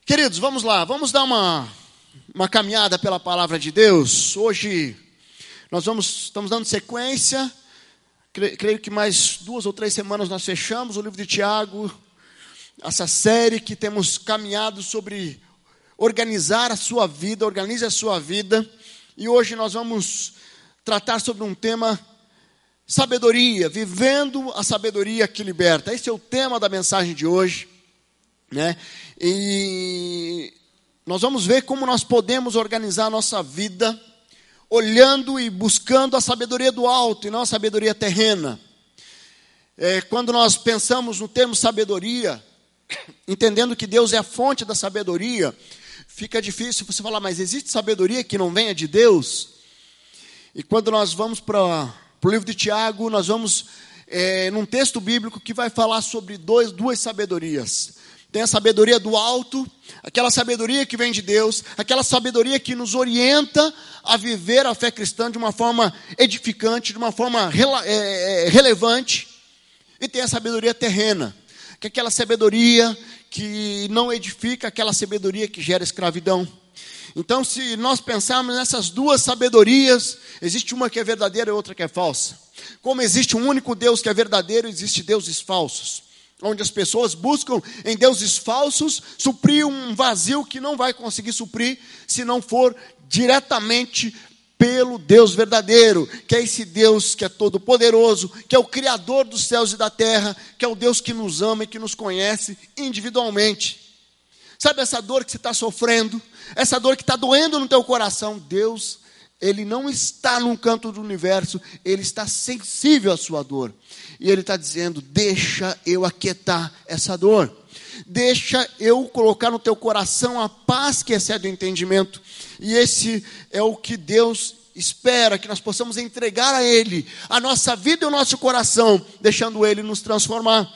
Queridos, vamos lá, vamos dar uma caminhada pela palavra de Deus. Hoje nós estamos dando sequência, creio que mais 2 ou 3 semanas nós fechamos o livro de Tiago, essa série que temos caminhado sobre organizar a sua vida, organize a sua vida. E hoje nós vamos tratar sobre um tema, sabedoria, vivendo a sabedoria que liberta. Esse é o tema da mensagem de hoje, né? E nós vamos ver como nós podemos organizar a nossa vida, olhando e buscando a sabedoria do alto e não a sabedoria terrena. Quando nós pensamos no termo sabedoria, entendendo que Deus é a fonte da sabedoria, fica difícil você falar, mas existe sabedoria que não venha de Deus? E quando nós vamos para o livro de Tiago, nós vamos num texto bíblico que vai falar sobre duas sabedorias. Tem a sabedoria do alto, aquela sabedoria que vem de Deus, aquela sabedoria que nos orienta a viver a fé cristã de uma forma edificante, de uma forma relevante. E tem a sabedoria terrena, que é aquela sabedoria que não edifica, aquela sabedoria que gera escravidão. Então, se nós pensarmos nessas duas sabedorias, existe uma que é verdadeira e outra que é falsa. Como existe um único Deus que é verdadeiro, existe deuses falsos, onde as pessoas buscam em deuses falsos suprir um vazio que não vai conseguir suprir se não for diretamente pelo Deus verdadeiro, que é esse Deus que é todo poderoso, que é o Criador dos céus e da terra, que é o Deus que nos ama e que nos conhece individualmente. Sabe essa dor que você está sofrendo, essa dor que está doendo no teu coração? Deus, Ele não está num canto do universo, Ele está sensível à sua dor. E Ele está dizendo, deixa eu aquietar essa dor. Deixa eu colocar no teu coração a paz que excede o entendimento. E esse é o que Deus espera, que nós possamos entregar a Ele a nossa vida e o nosso coração, deixando Ele nos transformar.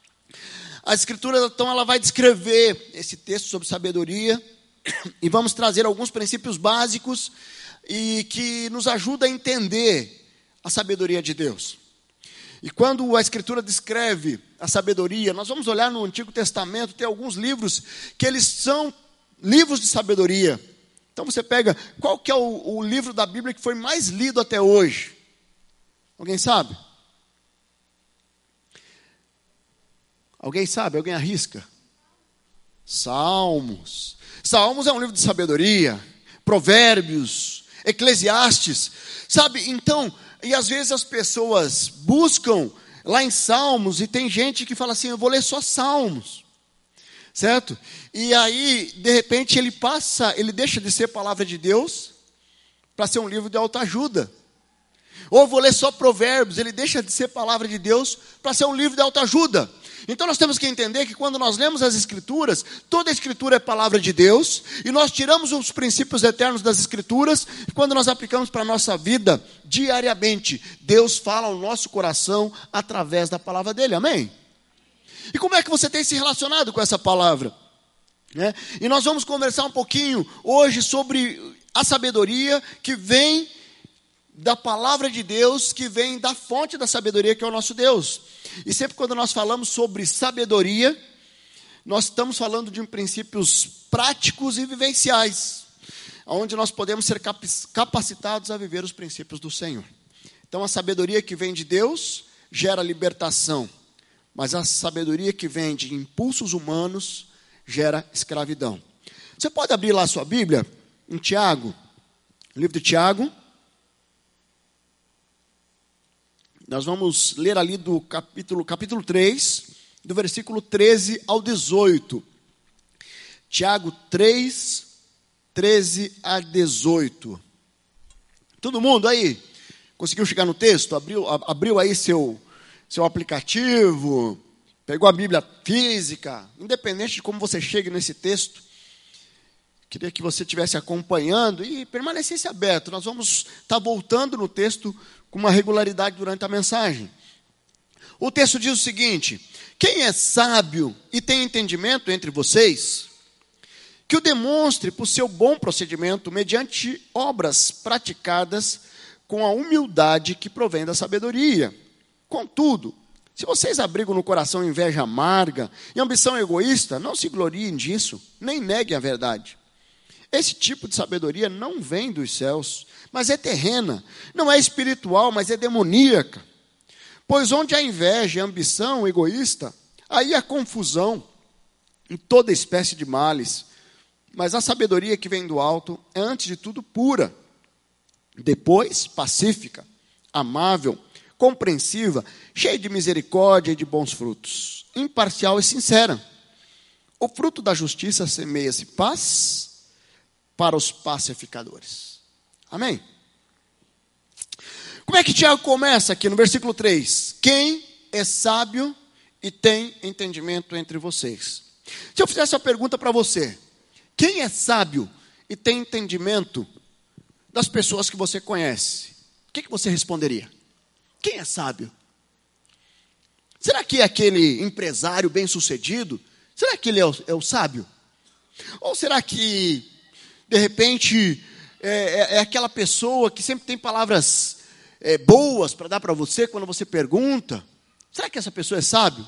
A Escritura, então, ela vai descrever esse texto sobre sabedoria. E vamos trazer alguns princípios básicos e que nos ajuda a entender a sabedoria de Deus. E quando a Escritura descreve a sabedoria, nós vamos olhar no Antigo Testamento, tem alguns livros que eles são livros de sabedoria. Então você pega, qual que é o livro da Bíblia que foi mais lido até hoje? Alguém sabe? Alguém sabe? Alguém arrisca? Salmos. Salmos é um livro de sabedoria. Provérbios, Eclesiastes, sabe? Então, e às vezes as pessoas buscam lá em Salmos, e tem gente que fala assim, eu vou ler só Salmos, certo? E aí, de repente, ele deixa de ser palavra de Deus para ser um livro de autoajuda. Ou vou ler só Provérbios, ele deixa de ser palavra de Deus para ser um livro de autoajuda. Então nós temos que entender que quando nós lemos as Escrituras, toda a Escritura é palavra de Deus, e nós tiramos os princípios eternos das Escrituras, e quando nós aplicamos para a nossa vida, diariamente, Deus fala ao nosso coração através da palavra dele, amém? E como é que você tem se relacionado com essa palavra? E nós vamos conversar um pouquinho hoje sobre a sabedoria que vem da palavra de Deus, que vem da fonte da sabedoria, que é o nosso Deus. E sempre quando nós falamos sobre sabedoria, nós estamos falando de princípios práticos e vivenciais, onde nós podemos ser capacitados a viver os princípios do Senhor. Então a sabedoria que vem de Deus gera libertação, mas a sabedoria que vem de impulsos humanos gera escravidão. Você pode abrir lá a sua Bíblia, em Tiago, livro de Tiago. Nós vamos ler ali do capítulo 3, do versículo 13 ao 18. Tiago 3, 13 a 18. Todo mundo aí? Conseguiu chegar no texto? Abriu aí seu aplicativo? Pegou a Bíblia física? Independente de como você chegue nesse texto, queria que você estivesse acompanhando e permanecesse aberto. Nós vamos estar voltando no texto com uma regularidade durante a mensagem. O texto diz o seguinte: quem é sábio e tem entendimento entre vocês, que o demonstre por seu bom procedimento, mediante obras praticadas com a humildade que provém da sabedoria. Contudo, Se vocês abrigam no coração inveja amarga e ambição egoísta, não se gloriem disso, nem neguem a verdade. Esse tipo de sabedoria não vem dos céus, mas é terrena. Não é espiritual, mas é demoníaca. Pois onde há inveja e ambição egoísta, aí há confusão em toda espécie de males. Mas a sabedoria que vem do alto é, antes de tudo, pura. Depois, pacífica, amável, compreensiva, cheia de misericórdia e de bons frutos, imparcial e sincera. O fruto da justiça semeia-se paz para os pacificadores. Amém? Como é que Tiago começa aqui no versículo 3? Quem é sábio e tem entendimento entre vocês? Se eu fizesse uma pergunta para você, quem é sábio e tem entendimento das pessoas que você conhece? O que você responderia? Quem é sábio? Será que é aquele empresário bem-sucedido? Será que ele é o sábio? Ou será que, de repente, é aquela pessoa que sempre tem palavras boas para dar para você quando você pergunta? Será que essa pessoa é sábio?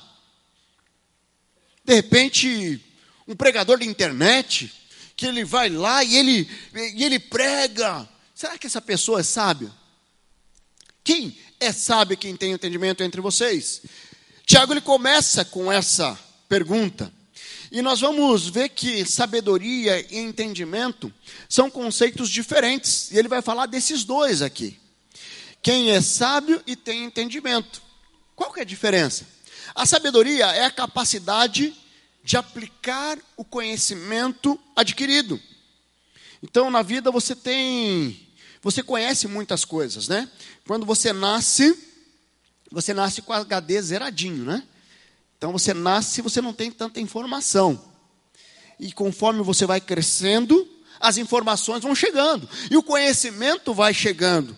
De repente, um pregador da internet, que ele vai lá e ele prega. Será que essa pessoa é sábia? Quem é sábio, quem tem entendimento entre vocês? Tiago, ele começa com essa pergunta. E nós vamos ver que sabedoria e entendimento são conceitos diferentes. E ele vai falar desses dois aqui. Quem é sábio e tem entendimento. Qual que é a diferença? A sabedoria é a capacidade de aplicar o conhecimento adquirido. Então, na vida você conhece muitas coisas, né? Quando você nasce com HD zeradinho, né? Então você nasce, você não tem tanta informação. E conforme você vai crescendo, as informações vão chegando. E o conhecimento vai chegando.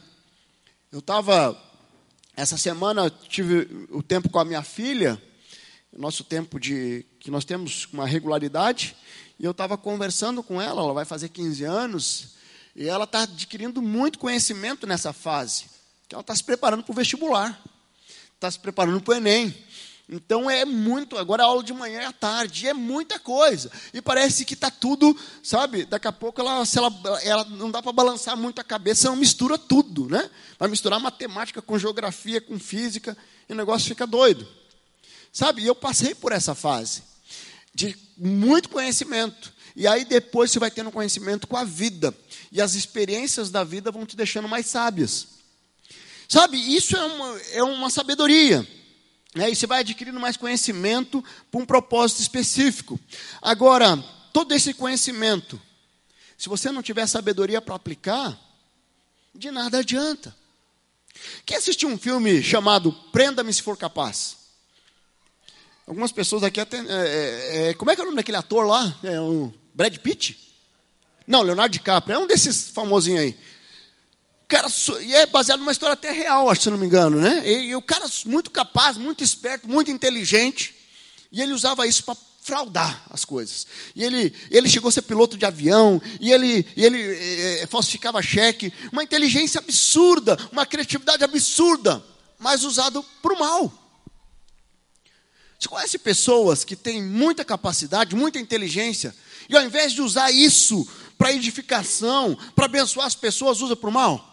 Essa semana, tive o tempo com a minha filha, nosso tempo que nós temos uma regularidade, e eu estava conversando com ela vai fazer 15 anos, e ela está adquirindo muito conhecimento nessa fase. Ela está se preparando para o vestibular, está se preparando para o Enem. Então é muito, agora a aula de manhã e à tarde, é muita coisa. E parece que está tudo, sabe, daqui a pouco ela não dá para balançar muito a cabeça, não mistura tudo, né? Vai misturar matemática com geografia, com física, e o negócio fica doido. Sabe, e eu passei por essa fase de muito conhecimento. E aí depois você vai tendo conhecimento com a vida. E as experiências da vida vão te deixando mais sábias. Sabe, isso é uma sabedoria. E você vai adquirindo mais conhecimento para um propósito específico. Agora, todo esse conhecimento, se você não tiver sabedoria para aplicar, de nada adianta. Quem assistiu um filme chamado Prenda-me se for capaz? Algumas pessoas aqui até... como é que é o nome daquele ator lá? É o Brad Pitt? Não, Leonardo DiCaprio. É um desses famosinhos aí. Cara, e é baseado numa história até real, acho, se não me engano, né? E o cara muito capaz, muito esperto, muito inteligente. E ele usava isso para fraudar as coisas. E ele chegou a ser piloto de avião. E ele falsificava cheque. Uma inteligência absurda, uma criatividade absurda, mas usado para o mal. Você conhece pessoas que têm muita capacidade, muita inteligência, e ao invés de usar isso para edificação, para abençoar as pessoas, usa para o mal?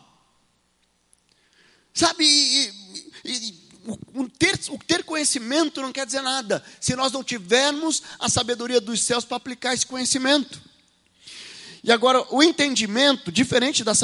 Sabe, o ter conhecimento não quer dizer nada, se nós não tivermos a sabedoria dos céus para aplicar esse conhecimento. E agora, o entendimento, diferente da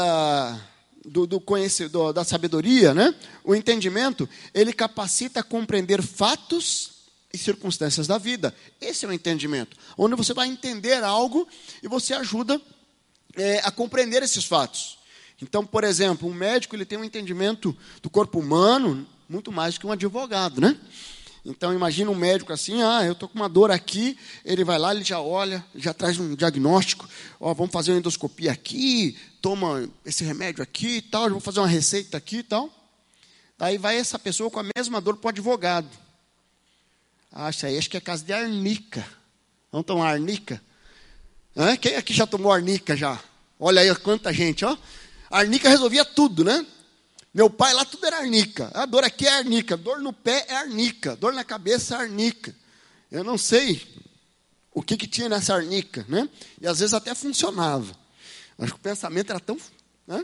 sabedoria, né? O entendimento, ele capacita a compreender fatos e circunstâncias da vida. Esse é o entendimento, onde você vai entender algo e você ajuda a compreender esses fatos. Então, por exemplo, um médico ele tem um entendimento do corpo humano muito mais do que um advogado, né? Então, imagina um médico assim, eu estou com uma dor aqui, ele vai lá, ele já olha, já traz um diagnóstico, vamos fazer uma endoscopia aqui, toma esse remédio aqui e tal, vamos fazer uma receita aqui e tal. Daí vai essa pessoa com a mesma dor para o advogado. Isso aí acho que é caso de arnica. Vamos tomar arnica? Quem aqui já tomou arnica já? Olha aí quanta gente, ó. A arnica resolvia tudo, né? Meu pai lá tudo era arnica. A dor aqui é arnica, dor no pé é arnica, dor na cabeça é arnica. Eu não sei o que tinha nessa arnica, né? E às vezes até funcionava. Acho que o pensamento era tão... né?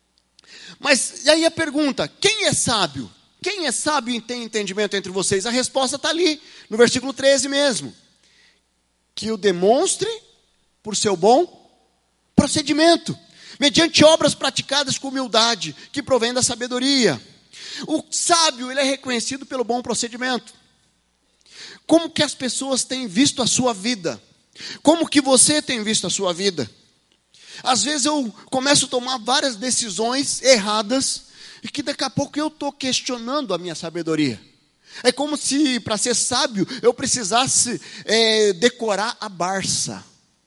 Mas, e aí a pergunta, quem é sábio? Quem é sábio e tem entendimento entre vocês? A resposta está ali, no versículo 13 mesmo. Que o demonstre por seu bom procedimento, mediante obras praticadas com humildade, que provém da sabedoria. O sábio, ele é reconhecido pelo bom procedimento. Como que as pessoas têm visto a sua vida? Como que você tem visto a sua vida? Às vezes eu começo a tomar várias decisões erradas, e que daqui a pouco eu estou questionando a minha sabedoria. É como se, para ser sábio, eu precisasse decorar a Barça.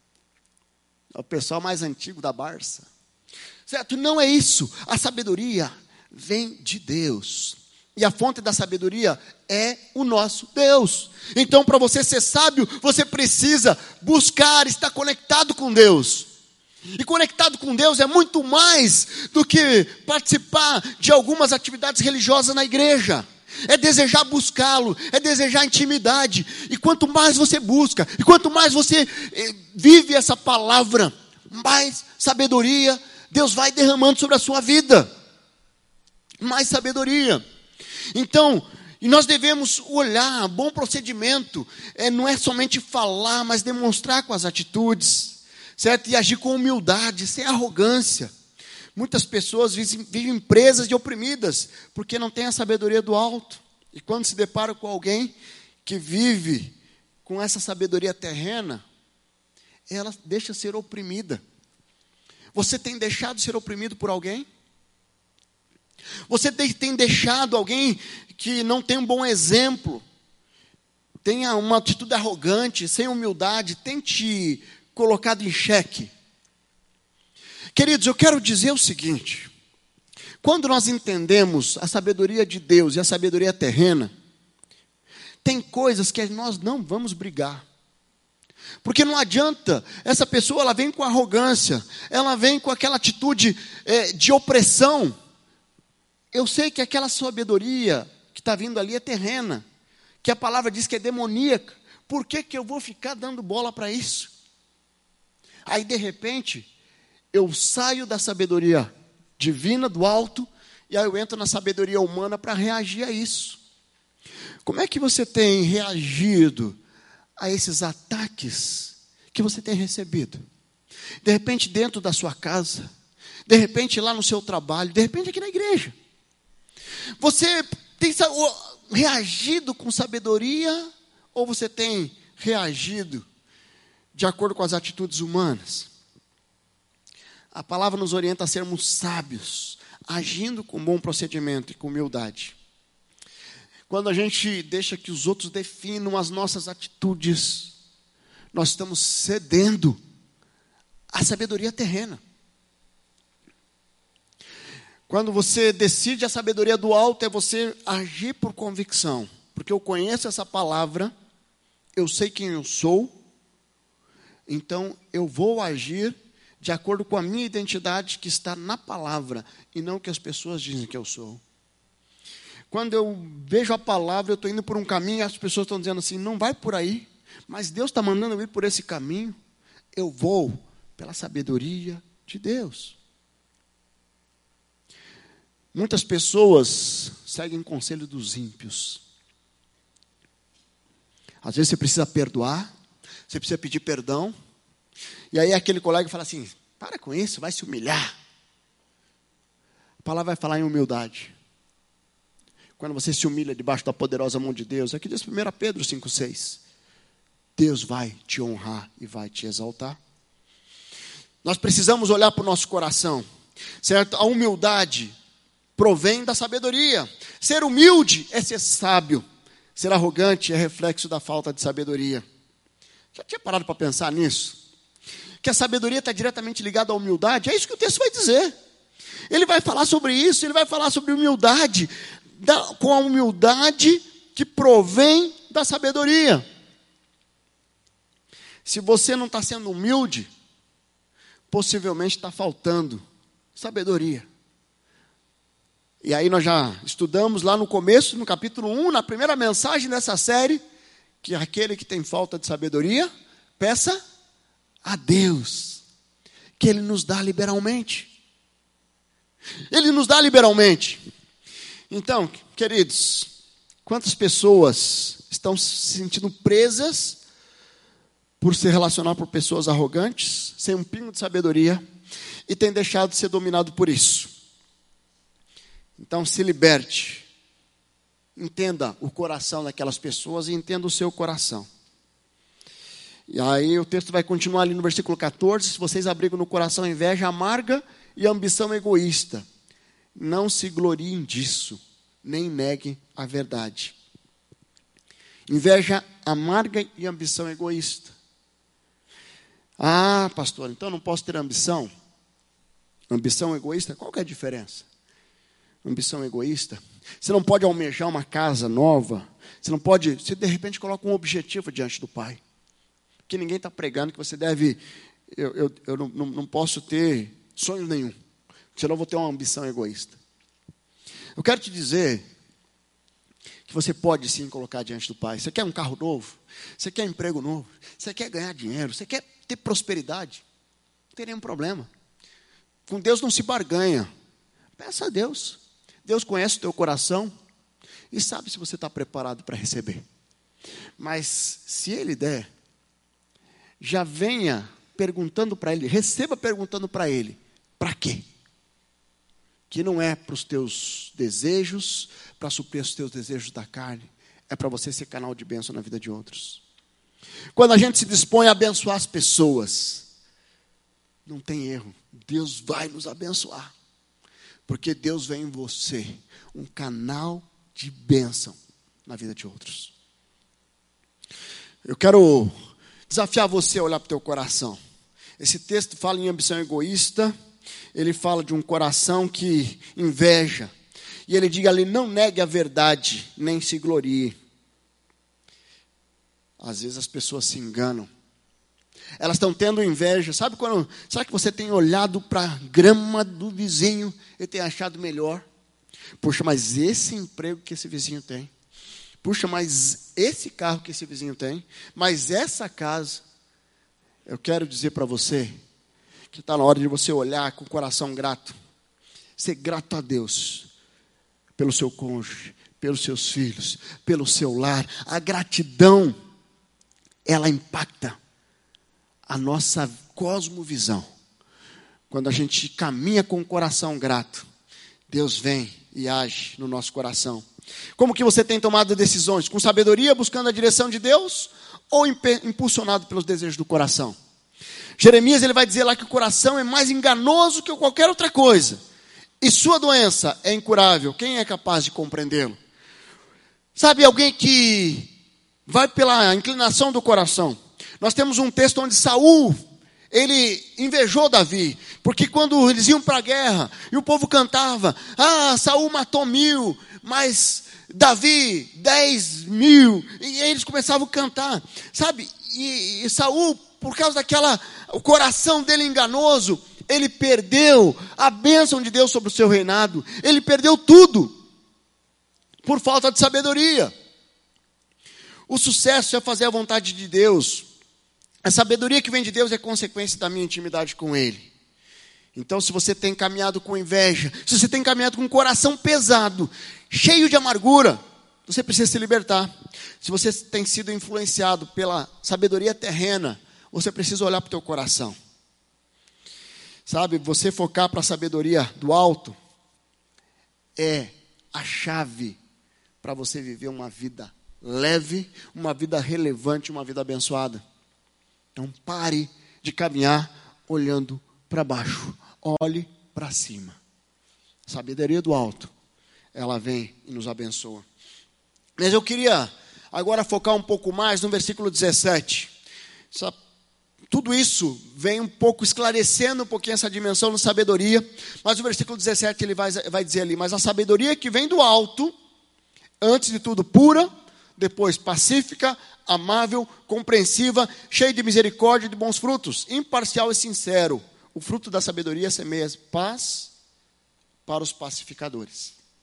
É o pessoal mais antigo da Barça. Certo? Não é isso. A sabedoria vem de Deus. E a fonte da sabedoria é o nosso Deus. Então, para você ser sábio, você precisa buscar estar conectado com Deus. E conectado com Deus é muito mais do que participar de algumas atividades religiosas na igreja. É desejar buscá-lo, é desejar intimidade. E quanto mais você busca, e quanto mais você vive essa palavra, mais sabedoria Deus vai derramando sobre a sua vida. Mais sabedoria. Então, e nós devemos olhar, bom procedimento, não é somente falar, mas demonstrar com as atitudes, certo? E agir com humildade, sem arrogância. Muitas pessoas vivem presas e oprimidas, porque não têm a sabedoria do alto. E quando se deparam com alguém que vive com essa sabedoria terrena, ela deixa ser oprimida. Você tem deixado ser oprimido por alguém? Você tem deixado alguém que não tem um bom exemplo, tenha uma atitude arrogante, sem humildade, tem te colocado em xeque? Queridos, eu quero dizer o seguinte: quando nós entendemos a sabedoria de Deus e a sabedoria terrena, tem coisas que nós não vamos brigar. Porque não adianta, essa pessoa ela vem com arrogância, ela vem com aquela atitude de opressão. Eu sei que aquela sabedoria que está vindo ali é terrena, que a palavra diz que é demoníaca. Por que eu vou ficar dando bola para isso? Aí de repente, eu saio da sabedoria divina, do alto, e aí eu entro na sabedoria humana para reagir a isso. Como é que você tem reagido a esses ataques que você tem recebido? De repente dentro da sua casa, de repente lá no seu trabalho, de repente aqui na igreja. Você tem reagido com sabedoria ou você tem reagido de acordo com as atitudes humanas? A palavra nos orienta a sermos sábios, agindo com bom procedimento e com humildade. Quando a gente deixa que os outros definam as nossas atitudes, nós estamos cedendo à sabedoria terrena. Quando você decide a sabedoria do alto, é você agir por convicção. Porque eu conheço essa palavra, eu sei quem eu sou, então eu vou agir de acordo com a minha identidade que está na palavra, e não o que as pessoas dizem que eu sou. Quando eu vejo a palavra, eu estou indo por um caminho, e as pessoas estão dizendo assim, não vai por aí, mas Deus está mandando eu ir por esse caminho, eu vou pela sabedoria de Deus. Muitas pessoas seguem o conselho dos ímpios. Às vezes você precisa perdoar, você precisa pedir perdão, e aí aquele colega fala assim, para com isso, vai se humilhar. A palavra vai falar em humildade. Quando você se humilha debaixo da poderosa mão de Deus, aqui diz 1 Pedro 5,6, Deus vai te honrar e vai te exaltar. Nós precisamos olhar para o nosso coração, certo? A humildade provém da sabedoria. Ser humilde é ser sábio. Ser arrogante é reflexo da falta de sabedoria. Já tinha parado para pensar nisso? Que a sabedoria está diretamente ligada à humildade? É isso que o texto vai dizer. Ele vai falar sobre isso, ele vai falar sobre humildade, com a humildade que provém da sabedoria. Se você não está sendo humilde, possivelmente está faltando sabedoria. E aí nós já estudamos lá no começo, no capítulo 1, na primeira mensagem dessa série, que aquele que tem falta de sabedoria, peça a Deus, que Ele nos dá liberalmente. Ele nos dá liberalmente. Então, queridos, quantas pessoas estão se sentindo presas por se relacionar com pessoas arrogantes, sem um pingo de sabedoria, e têm deixado de ser dominado por isso? Então, se liberte. Entenda o coração daquelas pessoas e entenda o seu coração. E aí o texto vai continuar ali no versículo 14. Se vocês abrigam no coração inveja amarga e ambição egoísta, não se gloriem disso, nem neguem a verdade. Inveja amarga e ambição egoísta. Ah, pastor, então eu não posso ter ambição? Ambição egoísta, qual que é a diferença? Ambição egoísta, você não pode almejar uma casa nova, você de repente coloca um objetivo diante do Pai, que ninguém está pregando que você deve, eu não posso ter sonho nenhum, senão eu vou ter uma ambição egoísta. Eu quero te dizer que você pode sim colocar diante do Pai. Você quer um carro novo? Você quer emprego novo? Você quer ganhar dinheiro? Você quer ter prosperidade? Não tem nenhum problema. Com Deus não se barganha. Peça a Deus. Deus conhece o teu coração e sabe se você está preparado para receber. Mas se Ele der, já venha perguntando para Ele, receba perguntando para Ele, para quê? Que não é para os teus desejos, para suprir os teus desejos da carne, é para você ser canal de bênção na vida de outros. Quando a gente se dispõe a abençoar as pessoas, não tem erro, Deus vai nos abençoar. Porque Deus vê em você um canal de bênção na vida de outros. Eu quero desafiar você a olhar para o teu coração. Esse texto fala em ambição egoísta. Ele fala de um coração que inveja. E ele diz ali, não negue a verdade, nem se glorie. Às vezes as pessoas se enganam. Elas estão tendo inveja. Sabe que você tem olhado para a grama do vizinho e tem achado melhor? Puxa, mas esse emprego que esse vizinho tem. Puxa, mas esse carro que esse vizinho tem. Mas essa casa. Eu quero dizer para você que está na hora de você olhar com o coração grato. Ser grato a Deus pelo seu cônjuge, pelos seus filhos, pelo seu lar. A gratidão, ela impacta a nossa cosmovisão. Quando a gente caminha com o coração grato, Deus vem e age no nosso coração. Como que você tem tomado decisões? Com sabedoria, buscando a direção de Deus, ou impulsionado pelos desejos do coração? Jeremias, ele vai dizer lá que o coração é mais enganoso que qualquer outra coisa, e sua doença é incurável. Quem é capaz de compreendê-lo? Sabe, alguém que vai pela inclinação do coração. Nós temos um texto onde Saul, ele invejou Davi, porque quando eles iam para a guerra, e o povo cantava, Saul matou 1000, mas Davi 10.000, e eles começavam a cantar, sabe, e Saul, por causa o coração dele enganoso, ele perdeu a bênção de Deus sobre o seu reinado, ele perdeu tudo, por falta de sabedoria. O sucesso é fazer a vontade de Deus. A sabedoria que vem de Deus é consequência da minha intimidade com Ele. Então, se você tem caminhado com inveja, se você tem caminhado com um coração pesado, cheio de amargura, você precisa se libertar. Se você tem sido influenciado pela sabedoria terrena, você precisa olhar para o teu coração. Sabe, você focar para a sabedoria do alto é a chave para você viver uma vida leve, uma vida relevante, uma vida abençoada. Então pare de caminhar olhando para baixo. Olhe para cima. A sabedoria do alto, ela vem e nos abençoa. Mas eu queria agora focar um pouco mais no versículo 17. Tudo isso vem um pouco esclarecendo um pouquinho essa dimensão da sabedoria. Mas o versículo 17 ele vai dizer ali, mas a sabedoria que vem do alto, antes de tudo pura, depois pacífica, amável, compreensiva, cheia de misericórdia e de bons frutos, imparcial e sincero. O fruto da sabedoria semeia paz para os pacificadores.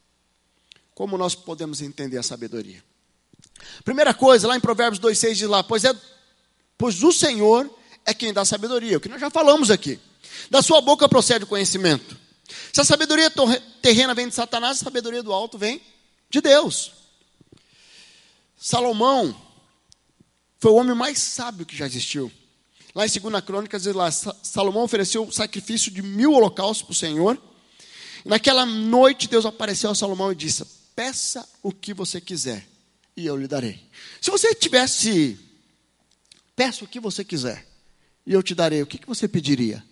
como nós podemos entender a sabedoria? Primeira coisa, lá em Provérbios 2,6 diz lá, pois o Senhor é quem dá sabedoria, o que nós já falamos aqui. Da sua boca procede o conhecimento. Se a sabedoria terrena vem de Satanás, a sabedoria do alto vem de Deus. Salomão foi o homem mais sábio que já existiu. Lá em 2 Crônicas, diz lá, Salomão ofereceu o sacrifício de 1000 holocaustos para o Senhor. E naquela noite, Deus apareceu a Salomão e disse, peça o que você quiser, e eu lhe darei. Se você tivesse, peça o que você quiser, e eu te darei, o que você pediria?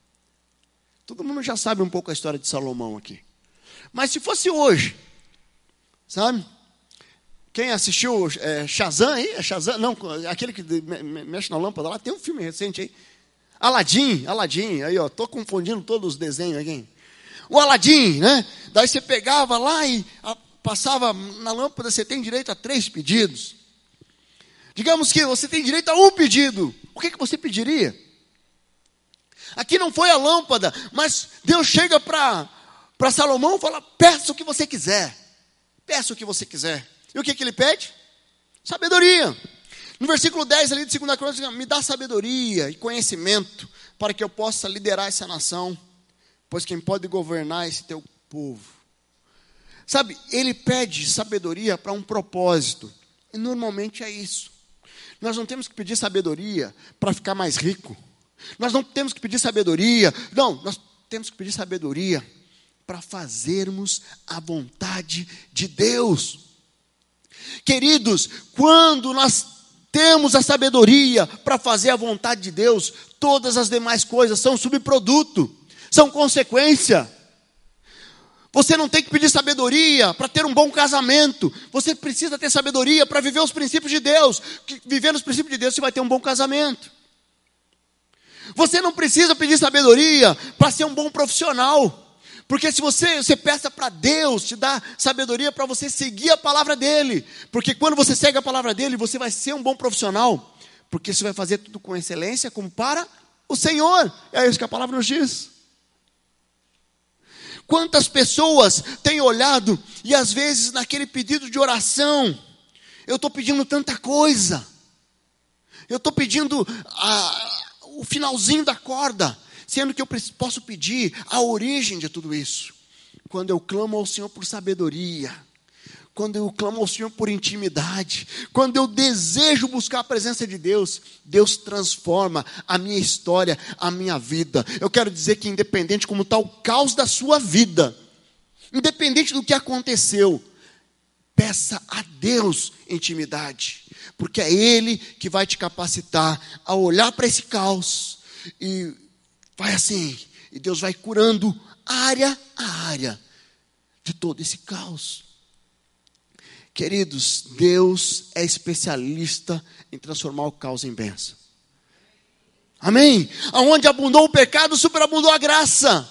Todo mundo já sabe um pouco a história de Salomão aqui. Mas se fosse hoje, sabe? Quem assistiu Shazam aí? É Shazam? Não, aquele que mexe na lâmpada lá, tem um filme recente aí. Aladim, aí ó, tô confundindo todos os desenhos aqui. O Aladim, né? Daí você pegava lá e passava na lâmpada, você tem direito a 3 pedidos. Digamos que você tem direito a um pedido. O que você pediria? Aqui não foi a lâmpada, mas Deus chega para Salomão e fala, peça o que você quiser. Peça o que você quiser. E o que ele pede? Sabedoria. No versículo 10 ali de 2 Crônicas, me dá sabedoria e conhecimento para que eu possa liderar essa nação, pois quem pode governar é esse teu povo. Sabe, ele pede sabedoria para um propósito. E normalmente é isso. Nós não temos que pedir sabedoria para ficar mais rico. Nós não temos que pedir sabedoria. Não, nós temos que pedir sabedoria para fazermos a vontade de Deus. Queridos, quando nós temos a sabedoria para fazer a vontade de Deus, todas as demais coisas são subproduto, são consequência. Você não tem que pedir sabedoria para ter um bom casamento. Você precisa ter sabedoria para viver os princípios de Deus. Vivendo os princípios de Deus, você vai ter um bom casamento. Você não precisa pedir sabedoria para ser um bom profissional. Porque se você peça para Deus te dar sabedoria para você seguir a palavra dEle. Porque quando você segue a palavra dEle, você vai ser um bom profissional. Porque você vai fazer tudo com excelência, como para o Senhor. É isso que a palavra nos diz. Quantas pessoas têm olhado e às vezes naquele pedido de oração, eu estou pedindo tanta coisa. Eu estou pedindo o finalzinho da corda. Sendo que eu posso pedir a origem de tudo isso. Quando eu clamo ao Senhor por sabedoria. Quando eu clamo ao Senhor por intimidade. Quando eu desejo buscar a presença de Deus. Deus transforma a minha história, a minha vida. Eu quero dizer que independente como está o caos da sua vida. Independente do que aconteceu. Peça a Deus intimidade. Porque é Ele que vai te capacitar a olhar para esse caos e vai assim, e Deus vai curando área a área de todo esse caos. Queridos, Deus é especialista em transformar o caos em bênção. Amém? Aonde abundou o pecado, superabundou a graça.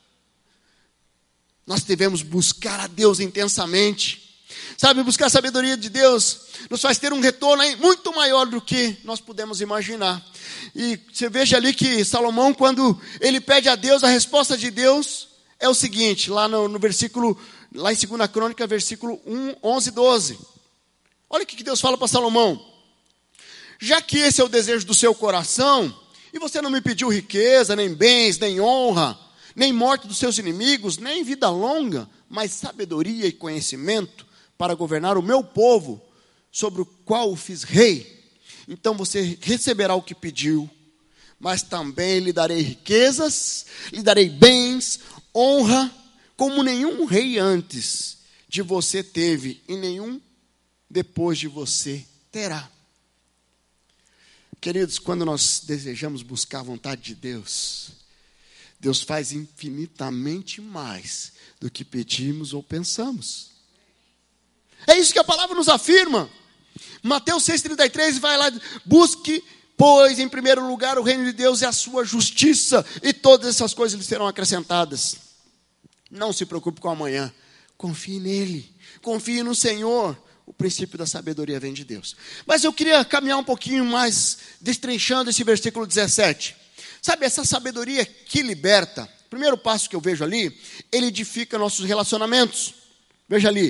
Nós devemos buscar a Deus intensamente. Sabe, buscar a sabedoria de Deus nos faz ter um retorno muito maior do que nós podemos imaginar. E você veja ali que Salomão, quando ele pede a Deus, a resposta de Deus é o seguinte, lá no versículo, lá em 2 Crônica, versículo 11 e 12. Olha o que Deus fala para Salomão. Já que esse é o desejo do seu coração, e você não me pediu riqueza, nem bens, nem honra, nem morte dos seus inimigos, nem vida longa, mas sabedoria e conhecimento, para governar o meu povo, sobre o qual o fiz rei. Então você receberá o que pediu, mas também lhe darei riquezas, lhe darei bens, honra, como nenhum rei antes de você teve, e nenhum depois de você terá. Queridos, quando nós desejamos buscar a vontade de Deus, Deus faz infinitamente mais do que pedimos ou pensamos. É isso que a palavra nos afirma. Mateus 6,33 vai lá, busque, pois, em primeiro lugar o reino de Deus e a sua justiça, e todas essas coisas lhe serão acrescentadas. Não se preocupe com amanhã, confie nele, confie no Senhor. O princípio da sabedoria vem de Deus. Mas eu queria caminhar um pouquinho mais, destrinchando esse versículo 17. Sabe, essa sabedoria que liberta, o primeiro passo que eu vejo ali, ele edifica nossos relacionamentos. Veja ali,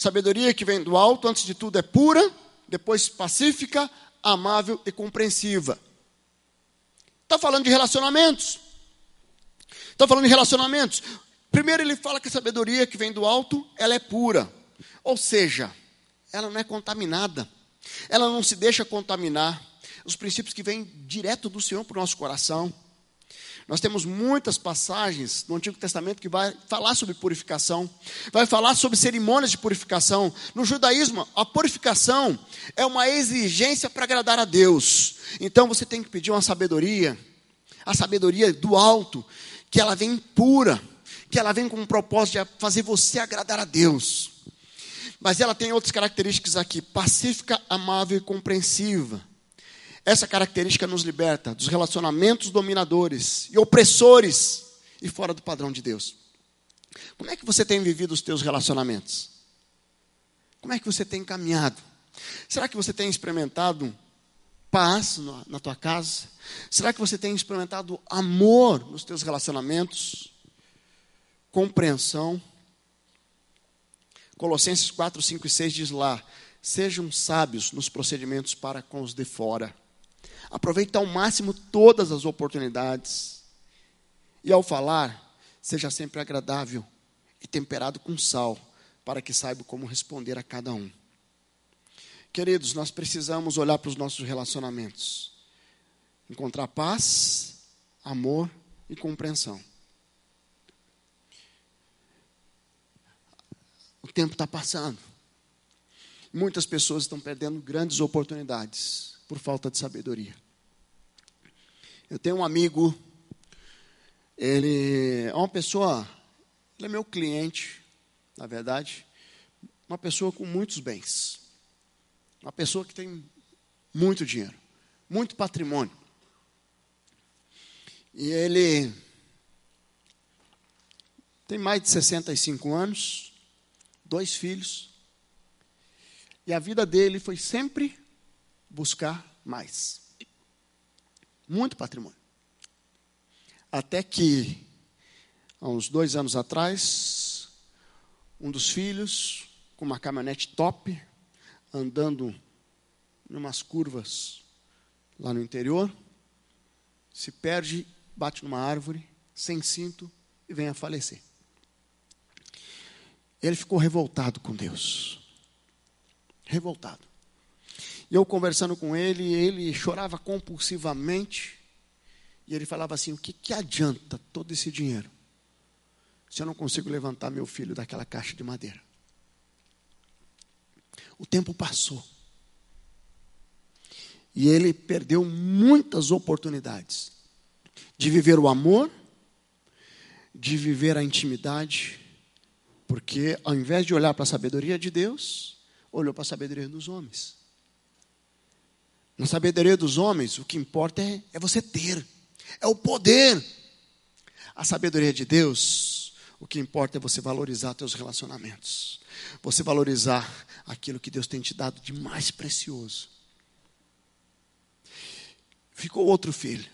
Sabedoria que vem do alto, antes de tudo, é pura, depois pacífica, amável e compreensiva. Está falando de relacionamentos. Está falando de relacionamentos. Primeiro ele fala que a sabedoria que vem do alto, ela é pura. Ou seja, ela não é contaminada. Ela não se deixa contaminar. Os princípios que vêm direto do Senhor para o nosso coração. Nós temos muitas passagens no Antigo Testamento que vai falar sobre purificação. Vai falar sobre cerimônias de purificação. No judaísmo, a purificação é uma exigência para agradar a Deus. Então você tem que pedir uma sabedoria. A sabedoria do alto, que ela vem pura. Que ela vem com um propósito de fazer você agradar a Deus. Mas ela tem outras características aqui. Pacífica, amável e compreensiva. Essa característica nos liberta dos relacionamentos dominadores e opressores e fora do padrão de Deus. Como é que você tem vivido os teus relacionamentos? Como é que você tem caminhado? Será que você tem experimentado paz na tua casa? Será que você tem experimentado amor nos teus relacionamentos? Compreensão? Colossenses 4, 5 e 6 diz lá: sejam sábios nos procedimentos para com os de fora. Aproveite ao máximo todas as oportunidades. E ao falar, seja sempre agradável e temperado com sal, para que saiba como responder a cada um. Queridos, nós precisamos olhar para os nossos relacionamentos. Encontrar paz, amor e compreensão. O tempo está passando. Muitas pessoas estão perdendo grandes oportunidades por falta de sabedoria. Eu tenho um amigo, ele é uma pessoa, ele é meu cliente, na verdade, uma pessoa com muitos bens, uma pessoa que tem muito dinheiro, muito patrimônio. E ele tem mais de 65 anos, 2 filhos, e a vida dele foi sempre buscar mais. Muito patrimônio. Até que, há uns 2 anos atrás, um dos filhos, com uma caminhonete top, andando em umas curvas lá no interior, se perde, bate numa árvore, sem cinto, e vem a falecer. Ele ficou revoltado com Deus. Revoltado. E eu conversando com ele, ele chorava compulsivamente. E ele falava assim: o que adianta todo esse dinheiro se eu não consigo levantar meu filho daquela caixa de madeira? O tempo passou. E ele perdeu muitas oportunidades de viver o amor, de viver a intimidade, porque ao invés de olhar para a sabedoria de Deus, olhou para a sabedoria dos homens. Na sabedoria dos homens, o que importa é você ter, é o poder. A sabedoria de Deus, o que importa é você valorizar teus relacionamentos, você valorizar aquilo que Deus tem te dado de mais precioso. Ficou outro filho,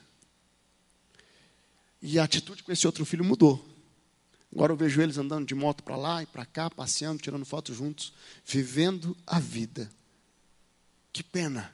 e a atitude com esse outro filho mudou. Agora eu vejo eles andando de moto para lá e para cá, passeando, tirando fotos juntos, vivendo a vida. Que pena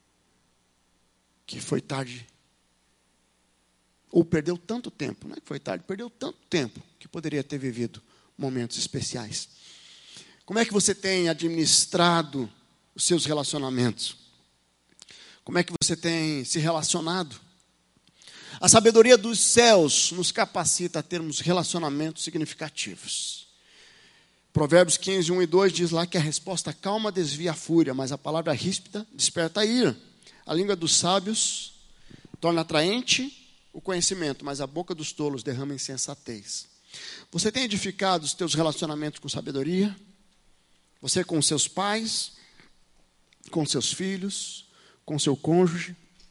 que foi tarde, ou perdeu tanto tempo, não é que foi tarde, perdeu tanto tempo que poderia ter vivido momentos especiais. Como é que você tem administrado os seus relacionamentos? Como é que você tem se relacionado? A sabedoria dos céus nos capacita a termos relacionamentos significativos. Provérbios 15, 1 e 2 diz lá que a resposta calma desvia a fúria, mas a palavra ríspida desperta a ira. A língua dos sábios torna atraente o conhecimento, mas a boca dos tolos derrama insensatez. Você tem edificado os teus relacionamentos com sabedoria? Você com seus pais, com seus filhos, com seu cônjuge?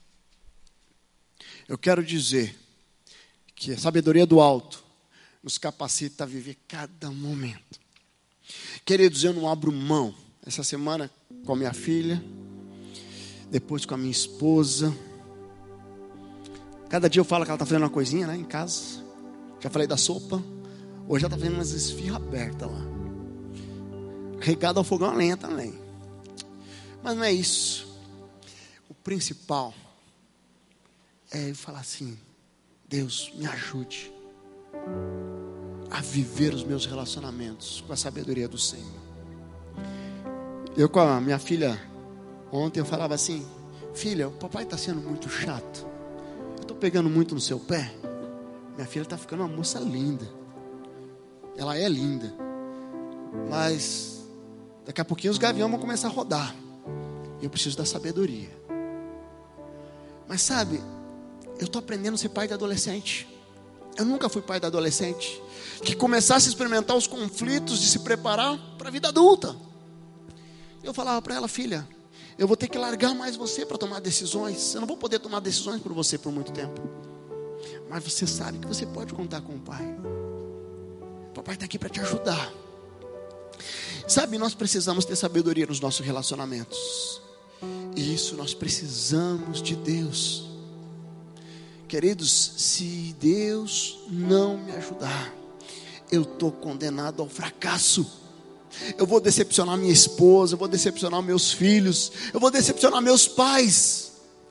Eu quero dizer que a sabedoria do alto nos capacita a viver cada momento. Queridos, eu não abro mão. Essa semana com a minha filha, depois com a minha esposa. Cada dia eu falo que ela está fazendo uma coisinha, né, em casa. Já falei da sopa. Hoje ela está fazendo umas esfirras abertas lá. regado ao fogão a lenha também. Mas não é isso. O principal é falar assim: Deus, me ajude a viver os meus relacionamentos com a sabedoria do Senhor. Eu com a minha filha, ontem eu falava assim: filha, o papai está sendo muito chato, eu estou pegando muito no seu pé. Minha filha está ficando uma moça linda, ela é linda, mas daqui a pouquinho os gaviões vão começar a rodar, e eu preciso da sabedoria. Mas sabe, eu estou aprendendo a ser pai de adolescente. Eu nunca fui pai de adolescente que começasse a experimentar os conflitos de se preparar para a vida adulta. Eu falava para ela: filha, eu vou ter que largar mais você para tomar decisões. Eu não vou poder tomar decisões por você por muito tempo, mas você sabe que você pode contar com o pai. O papai está aqui para te ajudar. Sabe, nós precisamos ter sabedoria nos nossos relacionamentos, e isso nós precisamos de Deus. Queridos, se Deus não me ajudar, eu estou condenado ao fracasso. Eu vou decepcionar minha esposa, eu vou decepcionar meus filhos, eu vou decepcionar meus pais.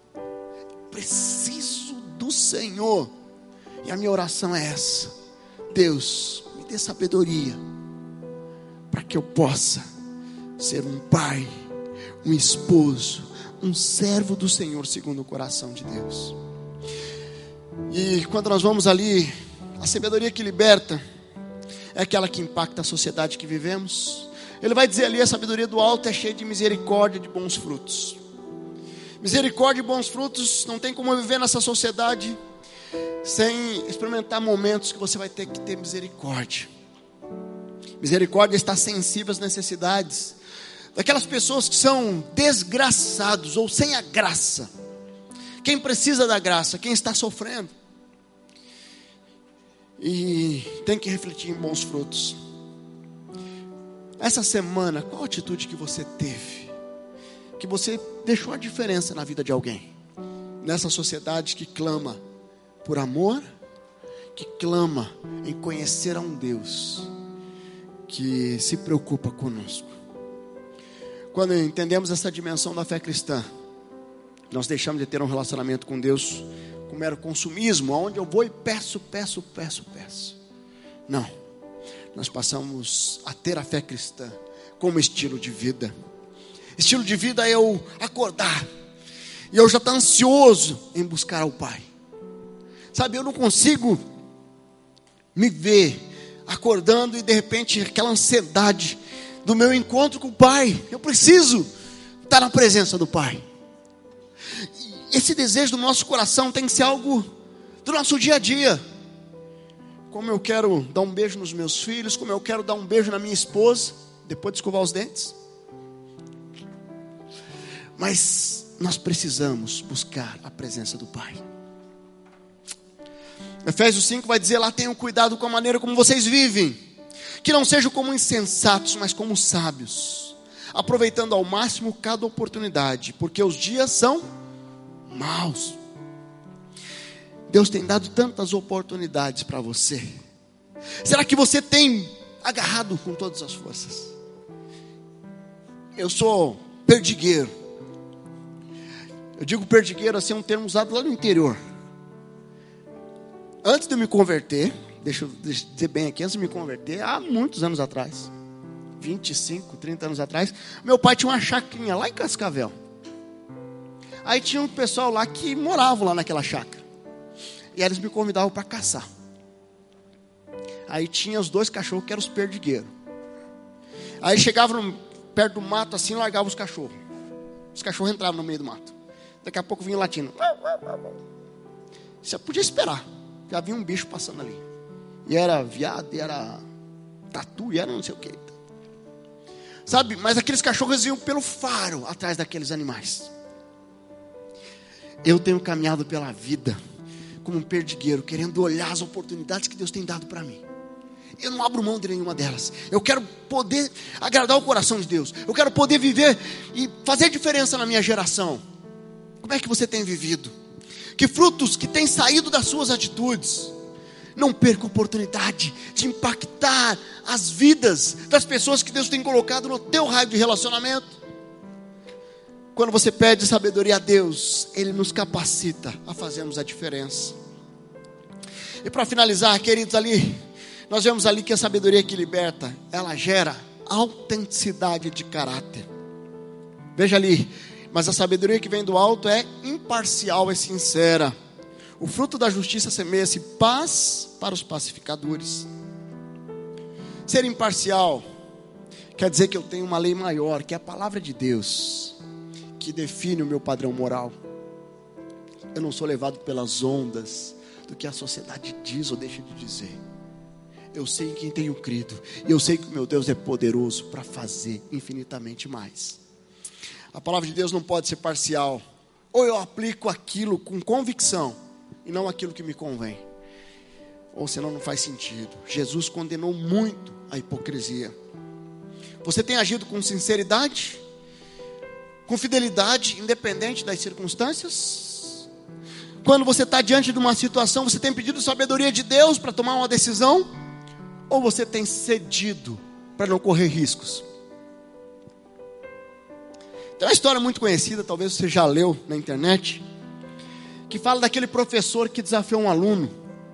Preciso do Senhor. E a minha oração é essa: Deus, me dê sabedoria para que eu possa ser um pai, um esposo, um servo do Senhor segundo o coração de Deus. E quando nós vamos ali, a sabedoria que liberta é aquela que impacta a sociedade que vivemos. Ele vai dizer ali: a sabedoria do alto é cheia de misericórdia e de bons frutos. Misericórdia e bons frutos. Não tem como viver nessa sociedade sem experimentar momentos que você vai ter que ter misericórdia. Misericórdia está sensível às necessidades daquelas pessoas que são desgraçados ou sem a graça. Quem precisa da graça, quem está sofrendo. E tem que refletir em bons frutos. Essa semana, qual a atitude que você teve, que você deixou a diferença na vida de alguém? Nessa sociedade que clama por amor, que clama em conhecer a um Deus que se preocupa conosco. Quando entendemos essa dimensão da fé cristã, nós deixamos de ter um relacionamento com Deus com mero consumismo, onde eu vou e peço. Não, nós passamos a ter a fé cristã como estilo de vida. Estilo de vida é eu acordar e eu já estou ansioso em buscar ao Pai. Sabe, eu não consigo me ver acordando e de repente aquela ansiedade do meu encontro com o Pai. Eu preciso estar na presença do Pai. Esse desejo do nosso coração tem que ser algo do nosso dia a dia. Como eu quero dar um beijo nos meus filhos, como eu quero dar um beijo na minha esposa, depois de escovar os dentes. Mas nós precisamos buscar a presença do Pai. Efésios 5 vai dizer lá: tenham cuidado com a maneira como vocês vivem, que não sejam como insensatos, mas como sábios, aproveitando ao máximo cada oportunidade, porque os dias são maus. Deus tem dado tantas oportunidades para você. Será que você tem agarrado com todas as forças? Eu sou perdigueiro. Eu digo perdigueiro assim, é um termo usado lá no interior. Antes de eu me converter, deixa eu dizer bem aqui, antes de me converter, há muitos anos atrás, 25, 30 anos atrás, meu pai tinha uma chacrinha lá em Cascavel. Aí tinha um pessoal lá que morava lá naquela chácara. E eles me convidavam para caçar. Aí tinha os 2 cachorros que eram os perdigueiros. Aí chegavam perto do mato assim, largavam os cachorros. Os cachorros entravam no meio do mato. Daqui a pouco vinha latindo. Você podia esperar. Já havia um bicho passando ali. E era viado, e era tatu, e era não sei o que. Sabe, mas aqueles cachorros iam pelo faro atrás daqueles animais. Eu tenho caminhado pela vida como um perdigueiro, querendo olhar as oportunidades que Deus tem dado para mim. Eu não abro mão de nenhuma delas. Eu quero poder agradar o coração de Deus. Eu quero poder viver e fazer diferença na minha geração. Como é que você tem vivido? Que frutos que têm saído das suas atitudes? Não perca a oportunidade de impactar as vidas das pessoas que Deus tem colocado no teu raio de relacionamento. Quando você pede sabedoria a Deus, Ele nos capacita a fazermos a diferença. E para finalizar, queridos, nós vemos ali que a sabedoria que liberta, ela gera autenticidade de caráter. Veja ali, mas a sabedoria que vem do alto é imparcial e sincera. O fruto da justiça semeia-se paz para os pacificadores. Ser imparcial quer dizer que eu tenho uma lei maior, que é a palavra de Deus, que define o meu padrão moral. Eu não sou levado pelas ondas do que a sociedade diz ou deixa de dizer. Eu sei em quem tenho crido, e eu sei que o meu Deus é poderoso para fazer infinitamente mais. A palavra de Deus não pode ser parcial. Ou eu aplico aquilo com convicção e não aquilo que me convém, ou senão não faz sentido. Jesus condenou muito a hipocrisia. Você tem agido com sinceridade, com fidelidade, independente das circunstâncias? Quando você está diante de uma situação, você tem pedido sabedoria de Deus para tomar uma decisão? Ou você tem cedido para não correr riscos? Tem uma história muito conhecida, talvez você já leu na internet, que fala daquele professor que desafiou um aluno.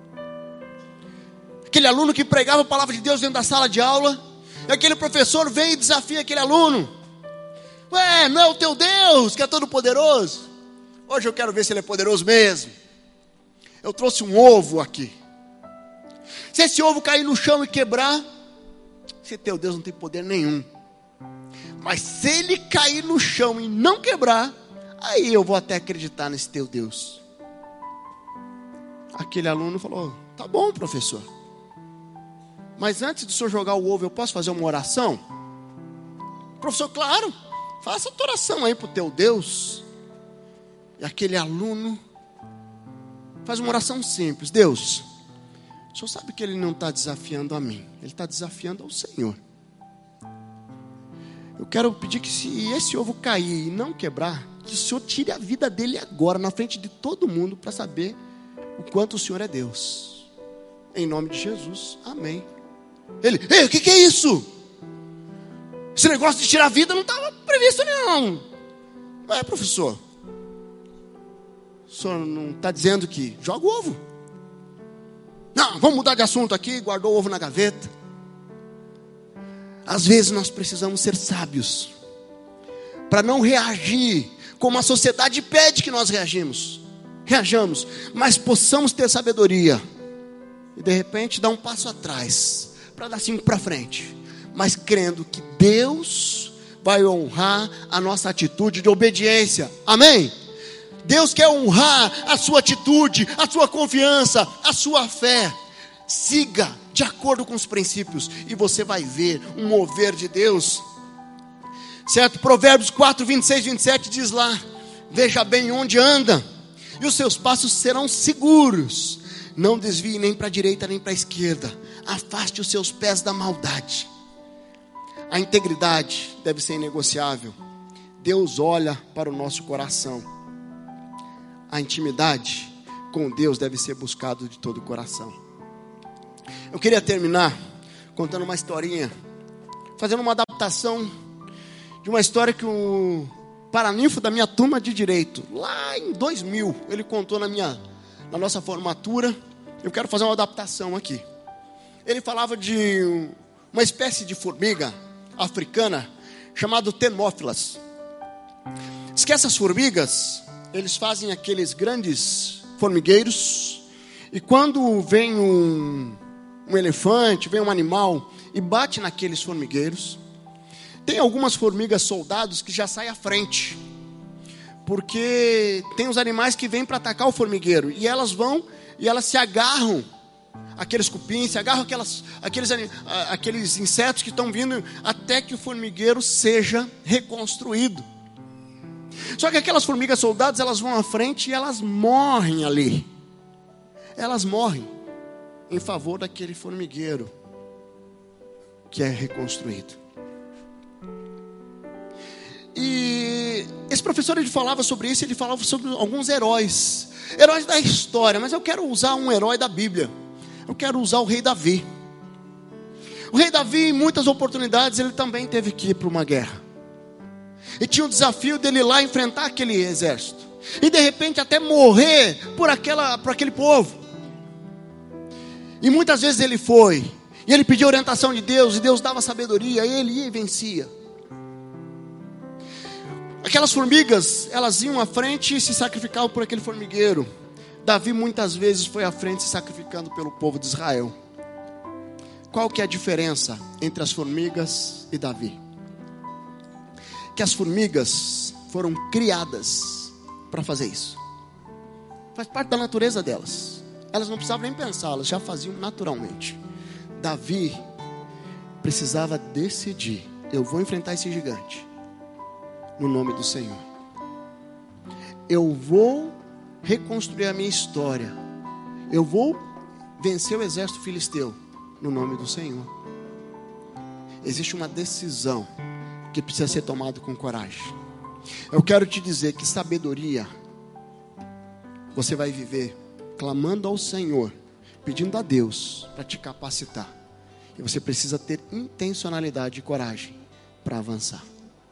Aquele aluno que pregava a palavra de Deus dentro da sala de aula, e aquele professor vem e desafia aquele aluno. Ué, não é o teu Deus que é todo poderoso? Hoje eu quero ver se ele é poderoso mesmo. Eu trouxe um ovo aqui. Se esse ovo cair no chão e quebrar, esse teu Deus não tem poder nenhum. Mas se ele cair no chão e não quebrar, aí eu vou até acreditar nesse teu Deus. Aquele aluno falou: tá bom, professor, mas antes do senhor jogar o ovo, eu posso fazer uma oração? Professor, claro, faça a tua oração aí para o teu Deus. E aquele aluno faz uma oração simples: Deus, o senhor sabe que ele não está desafiando a mim, ele está desafiando ao Senhor. Eu quero pedir que, se esse ovo cair e não quebrar, que o Senhor tire a vida dele agora, na frente de todo mundo, para saber o quanto o Senhor é Deus. Em nome de Jesus, amém. Ele: ei, o que é isso? Esse negócio de tirar a vida não estava previsto não. Ué, professor, o senhor não está dizendo que joga o ovo? Não, vamos mudar de assunto aqui. Guardou o ovo na gaveta. Às vezes nós precisamos ser sábios para não reagir como a sociedade pede que nós reajamos, mas possamos ter sabedoria e de repente dar um passo atrás para dar 5 para frente, mas crendo que Deus vai honrar a nossa atitude de obediência. Amém? Deus quer honrar a sua atitude, a sua confiança, a sua fé. Siga de acordo com os princípios e você vai ver um mover de Deus, certo? Provérbios 4, 26, 27 diz lá: veja bem onde anda, e os seus passos serão seguros. Não desvie nem para a direita nem para a esquerda. Afaste os seus pés da maldade. A integridade deve ser inegociável. Deus olha para o nosso coração. A intimidade com Deus deve ser buscado de todo o coração. Eu queria terminar contando uma historinha, fazendo uma adaptação de uma história que o paraninfo da minha turma de direito, lá em 2000, ele contou na nossa formatura. Eu quero fazer uma adaptação aqui. Ele falava de uma espécie de formiga africana chamada Tenófilas. Diz que essas formigas, eles fazem aqueles grandes formigueiros, e quando vem um elefante, vem um animal e bate naqueles formigueiros, tem algumas formigas soldados que já saem à frente, porque tem os animais que vêm para atacar o formigueiro, e elas vão e elas se agarram aqueles cupins, se agarram aqueles insetos que estão vindo, até que o formigueiro seja reconstruído. Só que aquelas formigas soldados, elas vão à frente e elas morrem ali. Elas morrem em favor daquele formigueiro que é reconstruído. E esse professor, ele falava sobre isso, ele falava sobre alguns heróis da história, mas eu quero usar um herói da Bíblia. Eu quero usar o rei Davi. O rei Davi, em muitas oportunidades, ele também teve que ir para uma guerra. E tinha o desafio dele ir lá enfrentar aquele exército. E de repente até morrer por aquele povo. E muitas vezes ele foi. E ele pediu orientação de Deus. E Deus dava sabedoria. E ele ia e vencia. Aquelas formigas, elas iam à frente e se sacrificavam por aquele formigueiro. Davi muitas vezes foi à frente se sacrificando pelo povo de Israel. Qual que é a diferença entre as formigas e Davi? Que as formigas foram criadas para fazer isso. Faz parte da natureza delas. Elas não precisavam nem pensar, elas já faziam naturalmente. Davi precisava decidir: eu vou enfrentar esse gigante no nome do Senhor. Eu vou reconstruir a minha história. Eu vou vencer o exército filisteu no nome do Senhor. Existe uma decisão que precisa ser tomada com coragem. Eu quero te dizer que sabedoria você vai viver clamando ao Senhor, pedindo a Deus para te capacitar. E você precisa ter intencionalidade e coragem para avançar.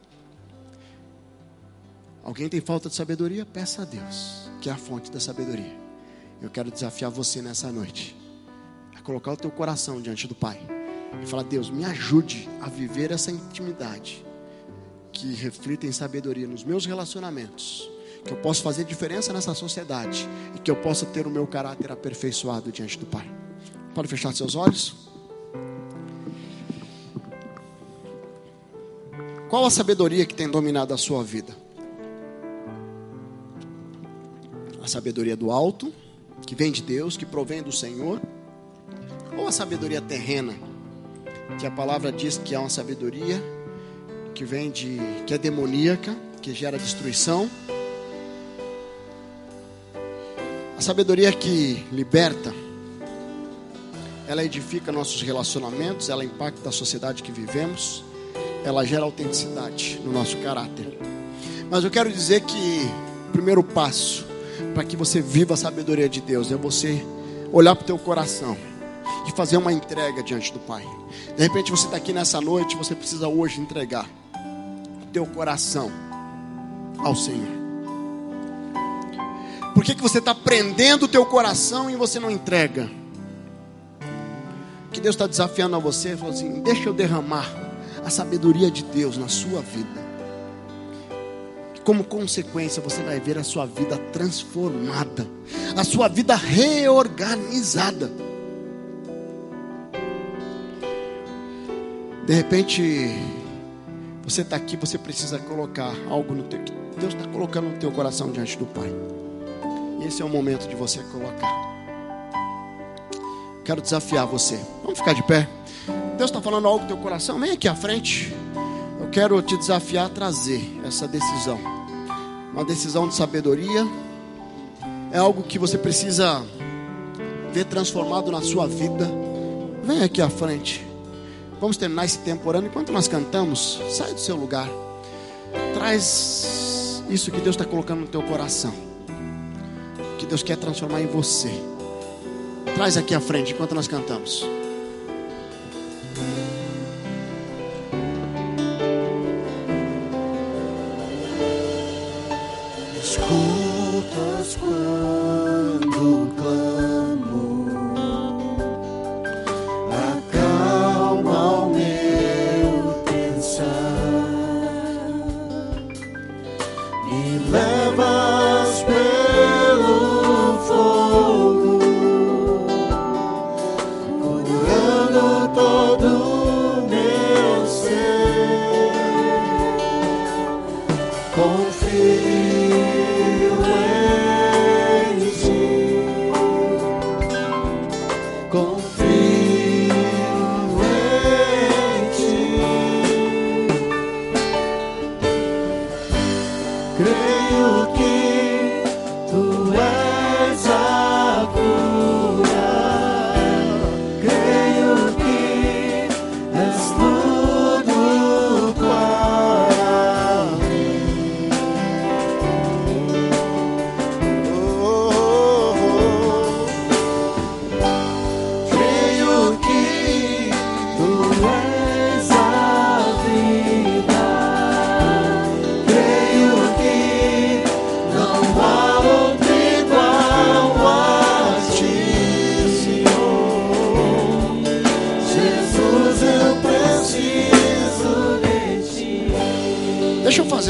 Alguém tem falta de sabedoria? Peça a Deus, que é a fonte da sabedoria. Eu quero desafiar você nessa noite a colocar o teu coração diante do Pai e falar: Deus, me ajude a viver essa intimidade que reflita em sabedoria nos meus relacionamentos, que eu possa fazer diferença nessa sociedade e que eu possa ter o meu caráter aperfeiçoado diante do Pai. Pode fechar seus olhos? Qual a sabedoria que tem dominado a sua vida? A sabedoria do alto, que vem de Deus, que provém do Senhor? Ou a sabedoria terrena, que a palavra diz que é uma sabedoria que que é demoníaca, que gera destruição? A sabedoria que liberta, ela edifica nossos relacionamentos, ela impacta a sociedade que vivemos, ela gera autenticidade no nosso caráter. Mas eu quero dizer que o primeiro passo para que você viva a sabedoria de Deus é você olhar para o teu coração e fazer uma entrega diante do Pai. De repente você está aqui nessa noite, você precisa hoje entregar o teu coração ao Senhor. Por que você está prendendo o teu coração e você não entrega? Que Deus está desafiando a você, falou assim: deixa eu derramar a sabedoria de Deus na sua vida. Como consequência, você vai ver a sua vida transformada, a sua vida reorganizada. De repente, você está aqui, você precisa colocar algo no teu, que Deus está colocando no teu coração diante do Pai. E esse é o momento de você colocar. Quero desafiar você. Vamos ficar de pé. Deus está falando algo no teu coração. Vem aqui à frente. Eu quero te desafiar a trazer essa decisão. Uma decisão de sabedoria. É algo que você precisa ver transformado na sua vida. Vem aqui à frente. Vamos terminar esse tempo orando. Enquanto nós cantamos, sai do seu lugar. Traz isso que Deus está colocando no teu coração, que Deus quer transformar em você. Traz aqui à frente enquanto nós cantamos. Escutas quando clamo, acalma o meu pensar, me levas pelo fogo, curando todo o meu ser. Confio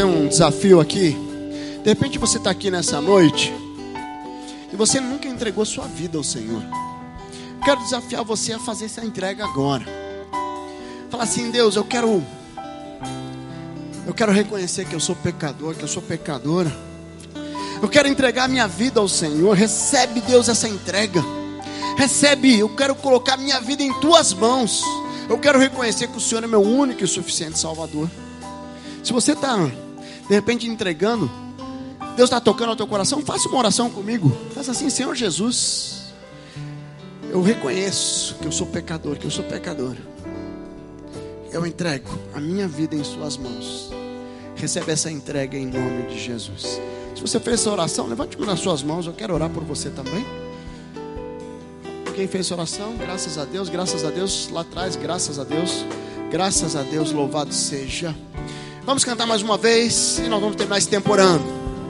fazer um desafio aqui. De repente você está aqui nessa noite e você nunca entregou sua vida ao Senhor. Quero desafiar você a fazer essa entrega agora. Fala assim: Deus, eu quero reconhecer que eu sou pecador, que eu sou pecadora. Eu quero entregar minha vida ao Senhor. Recebe, Deus, essa entrega. Recebe, eu quero colocar minha vida em tuas mãos. Eu quero reconhecer que o Senhor é meu único e suficiente Salvador. Se você está, de repente, entregando, Deus está tocando ao teu coração, faça uma oração comigo. Faça assim: Senhor Jesus, eu reconheço que eu sou pecador, que eu sou pecadora. Eu entrego a minha vida em suas mãos. Recebe essa entrega em nome de Jesus. Se você fez essa oração, levante-me nas suas mãos. Eu quero orar por você também. Quem fez essa oração? Graças a Deus, graças a Deus. Lá atrás, graças a Deus. Graças a Deus, louvado seja. Vamos cantar mais uma vez e nós vamos terminar esse tempo orando.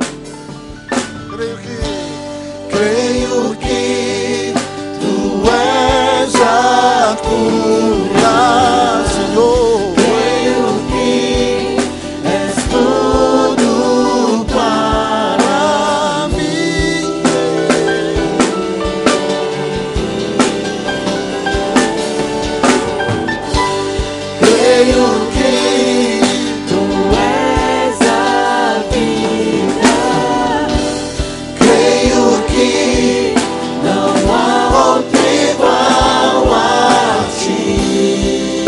Creio que tu és a cura, Senhor. Creio que és tudo para mim. Creio que tu és a vida. Creio que não há outro igual a ti.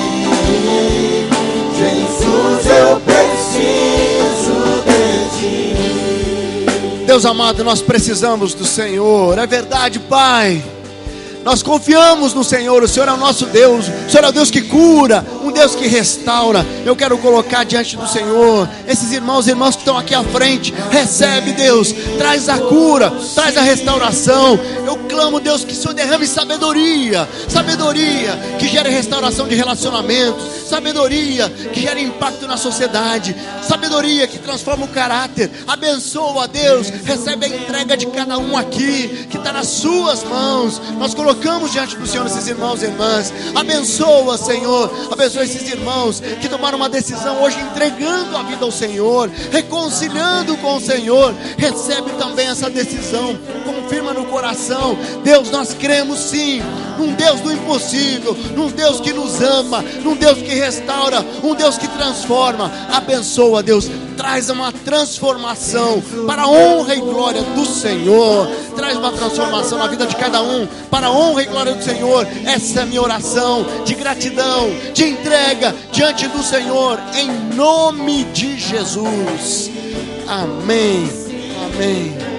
Jesus, eu preciso de ti. Deus amado, nós precisamos do Senhor. É verdade, Pai. Nós confiamos no Senhor. O Senhor é o nosso Deus. O Senhor é o Deus que cura, um Deus que restaura. Eu quero colocar diante do Senhor esses irmãos e irmãs que estão aqui à frente. Recebe, Deus, traz a cura, traz a restauração. Eu clamo, Deus, que o Senhor derrame sabedoria. Sabedoria que gere restauração de relacionamentos. Sabedoria que gere impacto na sociedade. Sabedoria que transforma o caráter. Abençoa, Deus. Recebe a entrega de cada um aqui, que está nas suas mãos. Nós colocamos diante do Senhor esses irmãos e irmãs. Abençoa, Senhor. Abençoa esses irmãos que tomaram uma decisão hoje, entregando a vida ao Senhor, reconciliando com o Senhor. Recebe também essa decisão. Confirma no coração. Deus, nós cremos sim num Deus do impossível, num Deus que nos ama, num Deus que restaura, um Deus que transforma. Abençoa, Deus. Traz uma transformação para a honra e glória do Senhor. Traz uma transformação na vida de cada um para a honra e glória do Senhor. Essa é a minha oração de gratidão, de entrega diante do Senhor, em nome de Jesus. Amém. Amém.